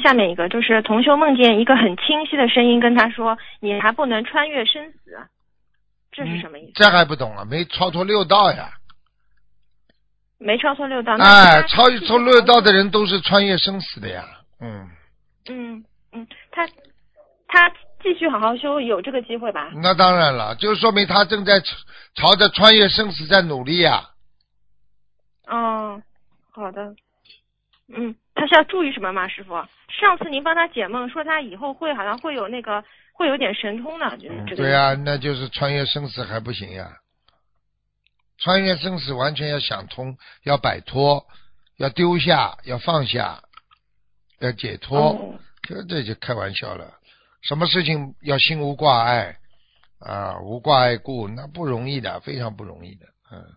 下面一个就是同修梦见一个很清晰的声音跟他说：“你还不能穿越生死。”这是什么意思？ 这还不懂啊？没超脱六道呀。 没超脱六道。 超脱六道的人都是穿越生死的呀。 他继续好好修，有这个机会吧？ 那当然了，就说明他正在朝着穿越生死在努力呀。 哦，好的。他是要注意什么吗，师傅？上次您帮他解梦说他以后好像会有会有点神通的，就是这个。 对呀，那就是穿越生死还不行呀。穿越生死完全要想通，要摆脱，要丢下，要放下，要解脱。这就开玩笑了。什么事情要心无挂碍啊，无挂碍故，那不容易的，非常不容易的。